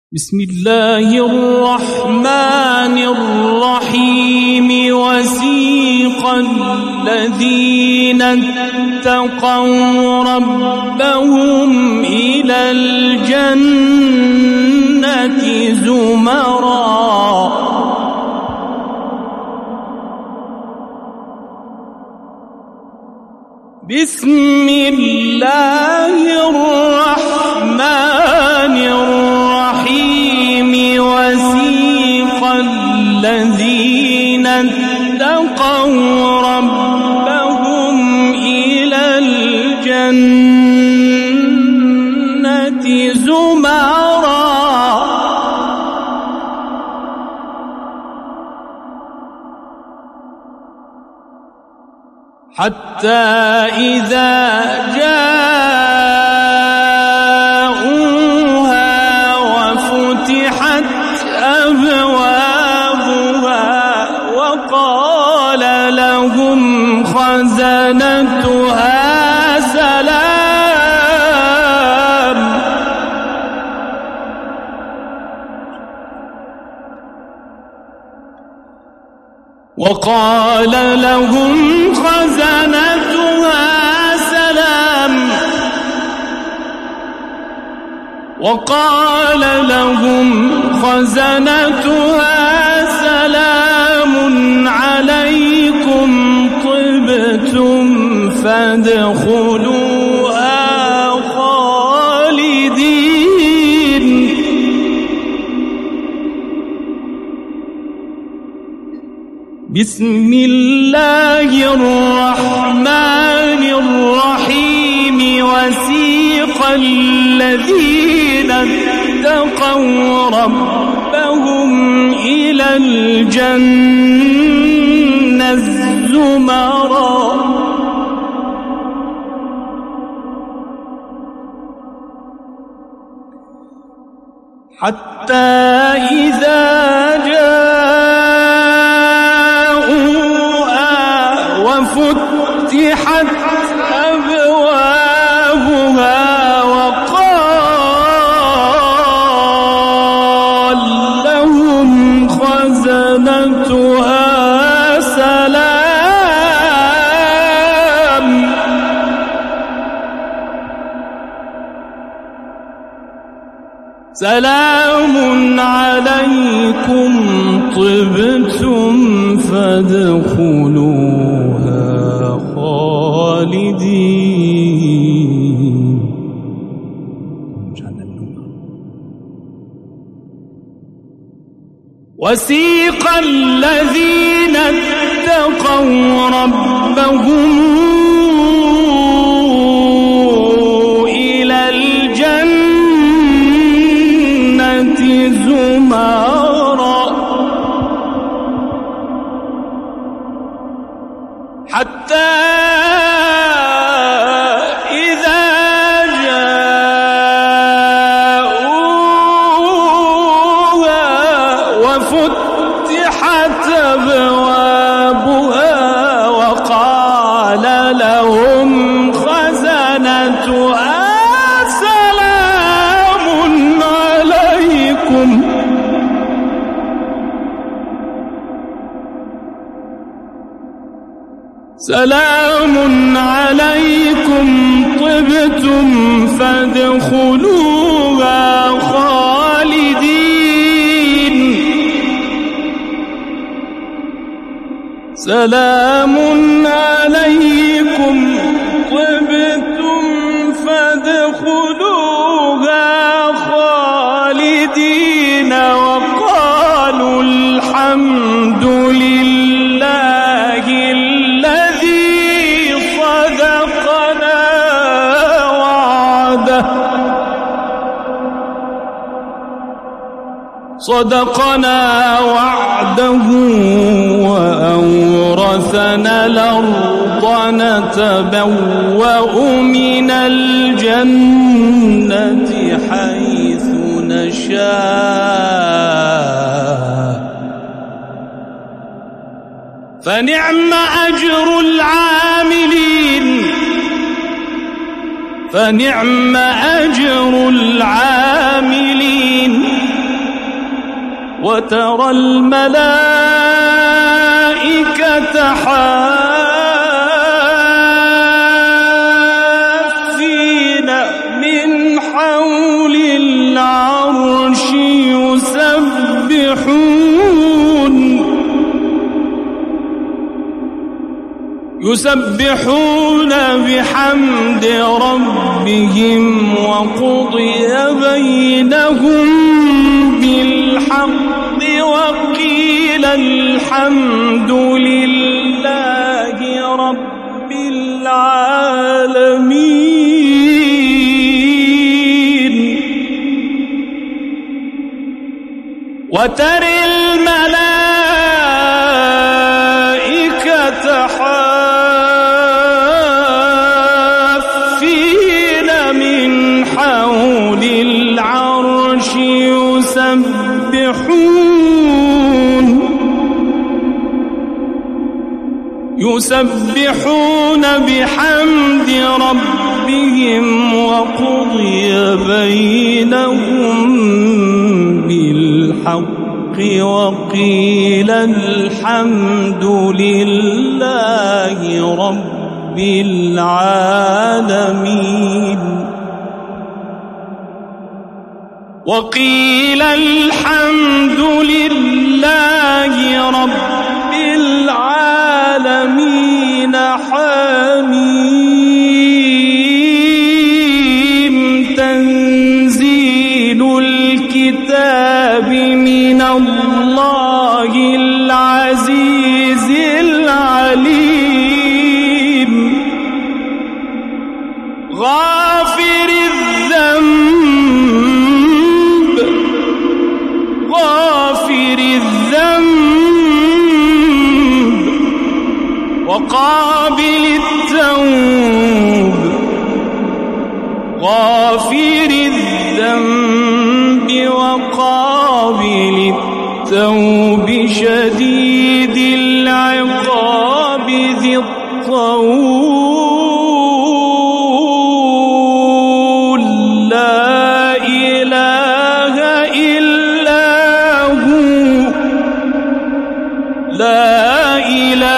بسم الله الرحمن الرحيم وسيق الذين اتقوا ربهم إلى الجنة زمرا بسم الله الرحمن الرحيم وسيق الذين اتقوا ربهم إلى الجنة زمرا حتى إذا جاءوها وفتحت أبوابها وقال لهم خزنتها سلام وقال لهم خزنتها سلام عليكم طبتم فادخلوها خالدين بسم الله الرحمن الرحيم وسيق الذين اتقوا ربهم إلى الجنة زمرا حتى إذا جاءوها وفتحت أبوابها وقال لهم خزنتها سلام عليكم طبتم فادخلوها خالدين وسيق الذين اتقوا ربهم إلى الجنة زمرا حتى إذا جاءوها وفتحت أبوابها وقال لهم خزنتها سلام عليكم طبتم فادخلوها خالدين سلام عليكم طبتم فادخلوها خالدين وقالوا الحمد لله الذي صدقنا وعده وأورثنا الأرض نتبوأ من الجنة حيث نشاء فنعم أجر العاملين وترى الملائكة حافين من حول العرش يسبحون بحمد ربهم وقضي بينهم بالحق وقيل الحمد لله رب العالمين. وترى الملائكة حافين من حول العرش يسبحون بحمد ربهم وقضي بينهم بالحق وقيل الحمد لله رب العالمين. وقيل الحمد لله رب العالمين. حميم تنزيل الكتاب من الله العزيز العليم. غافر الذنب وقابل التوب. غافر الذنب وقابل التوب شديد العقاب ذي الطول. لا إله إلا هو. لا إله